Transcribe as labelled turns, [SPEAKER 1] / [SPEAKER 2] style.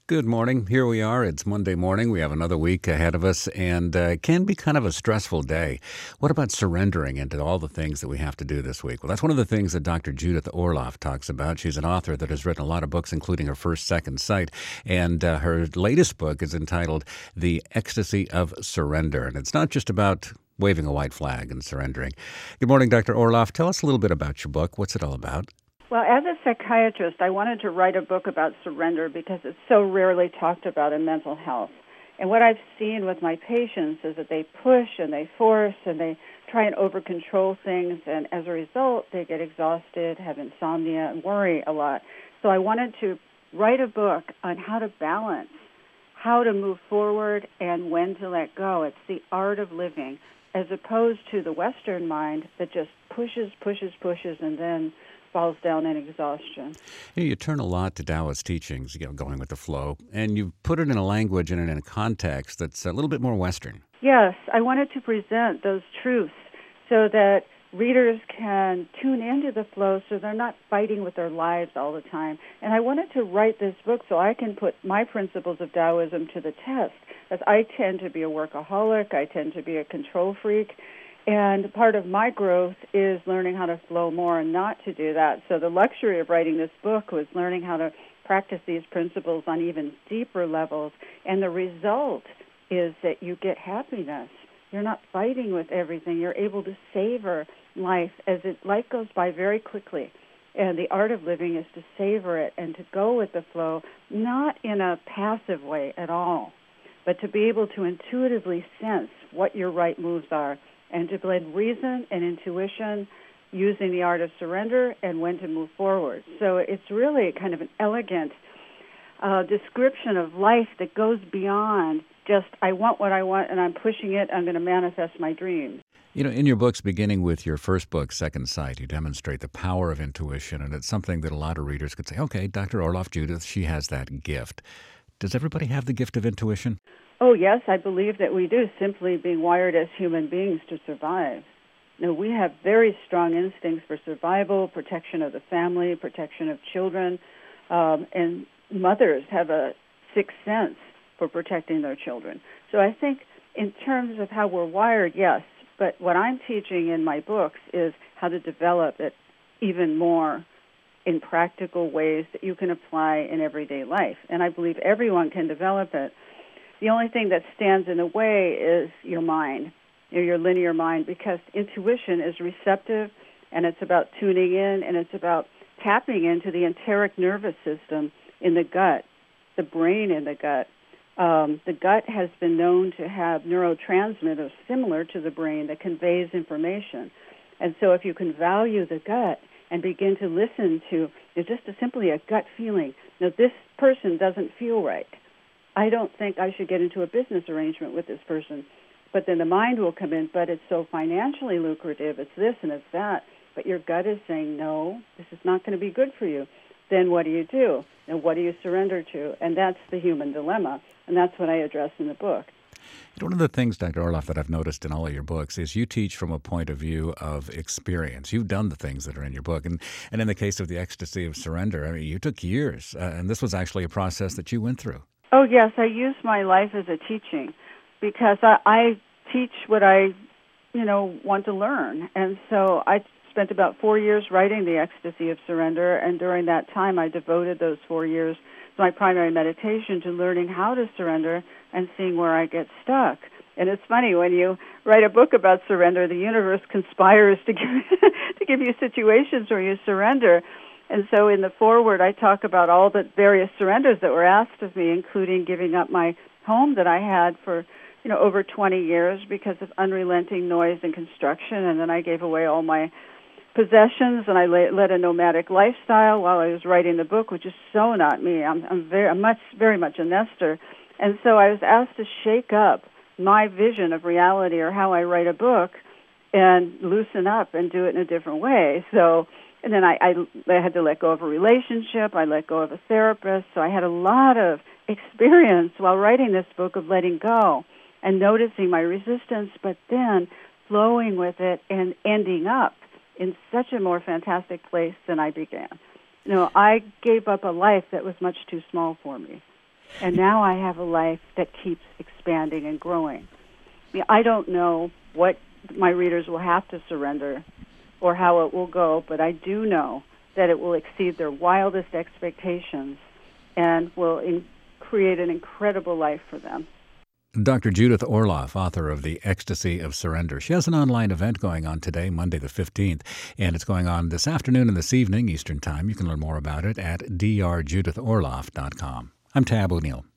[SPEAKER 1] Good morning. Here we are. It's Monday morning. We have another week ahead of us, and it can be kind of a stressful day. What about surrendering into all the things that we have to do this week? Well, that's one of the things that Dr. Judith Orloff talks about. She's an author that has written a lot of books, including her first, Second Sight, and her latest book is entitled The Ecstasy of Surrender. And it's not just about waving a white flag and surrendering. Good morning, Dr. Orloff. Tell us a little bit about your book. What's it all about?
[SPEAKER 2] Well, as a psychiatrist, I wanted to write a book about surrender because it's so rarely talked about in mental health. And what I've seen with my patients is that they push and they force and they try and over-control things, and as a result, they get exhausted, have insomnia, and worry a lot. So I wanted to write a book on how to balance, how to move forward, and when to let go. It's the art of living, as opposed to the Western mind that just pushes, and then falls down in exhaustion.
[SPEAKER 1] You turn a lot to Taoist teachings, going with the flow, and you put it in a language and in a context that's a little bit more Western.
[SPEAKER 2] Yes, I wanted to present those truths so that readers can tune into the flow so they're not fighting with their lives all the time. And I wanted to write this book so I can put my principles of Taoism to the test, as I tend to be a workaholic, I tend to be a control freak, and part of my growth is learning how to flow more and not to do that. So the luxury of writing this book was learning how to practice these principles on even deeper levels. And the result is that you get happiness. You're not fighting with everything. You're able to savor life as life goes by very quickly. And the art of living is to savor it and to go with the flow, not in a passive way at all, but to be able to intuitively sense what your right moves are, and to blend reason and intuition using the art of surrender and when to move forward. So it's really kind of an elegant description of life that goes beyond just, I want what I want and I'm pushing it, I'm going to manifest my dreams.
[SPEAKER 1] In your books, beginning with your first book, Second Sight, you demonstrate the power of intuition, and it's something that a lot of readers could say, okay, Dr. Orloff Judith, she has that gift. Does everybody have the gift of intuition?
[SPEAKER 2] Oh, yes, I believe that we do, simply being wired as human beings to survive. We have very strong instincts for survival, protection of the family, protection of children, and mothers have a sixth sense for protecting their children. So I think in terms of how we're wired, yes, but what I'm teaching in my books is how to develop it even more in practical ways that you can apply in everyday life. And I believe everyone can develop it. The only thing that stands in the way is your mind, your linear mind, because intuition is receptive, and it's about tuning in, and it's about tapping into the enteric nervous system in the gut, the brain in the gut. The gut has been known to have neurotransmitters similar to the brain that conveys information. And so if you can value the gut and begin to listen to simply a gut feeling, this person doesn't feel right. I don't think I should get into a business arrangement with this person. But then the mind will come in, but it's so financially lucrative, it's this and it's that. But your gut is saying, no, this is not going to be good for you. Then what do you do? And what do you surrender to? And that's the human dilemma. And that's what I address in the book.
[SPEAKER 1] One of the things, Dr. Orloff, that I've noticed in all of your books is you teach from a point of view of experience. You've done the things that are in your book. And in the case of the ecstasy of surrender, you took years. And this was actually a process that you went through.
[SPEAKER 2] Oh, yes. I use my life as a teaching because I teach what I, want to learn. And so I spent about 4 years writing The Ecstasy of Surrender, and during that time I devoted those 4 years to my primary meditation to learning how to surrender and seeing where I get stuck. And it's funny, when you write a book about surrender, the universe conspires to give you situations where you surrender. And so in the foreword, I talk about all the various surrenders that were asked of me, including giving up my home that I had for, over 20 years because of unrelenting noise and construction. And then I gave away all my possessions, and I led a nomadic lifestyle while I was writing the book, which is so not me. I'm very much a nester. And so I was asked to shake up my vision of reality, or how I write a book, and loosen up and do it in a different way. So, and then I had to let go of a relationship. I let go of a therapist. So I had a lot of experience while writing this book of letting go and noticing my resistance, but then flowing with it and ending up in such a more fantastic place than I began. I gave up a life that was much too small for me. And now I have a life that keeps expanding and growing. I don't know what my readers will have to surrender or how it will go, but I do know that it will exceed their wildest expectations and will create an incredible life for them.
[SPEAKER 1] Dr. Judith Orloff, author of The Ecstasy of Surrender. She has an online event going on today, Monday the 15th, and it's going on this afternoon and this evening, Eastern Time. You can learn more about it at drjudithorloff.com. I'm Tab O'Neill.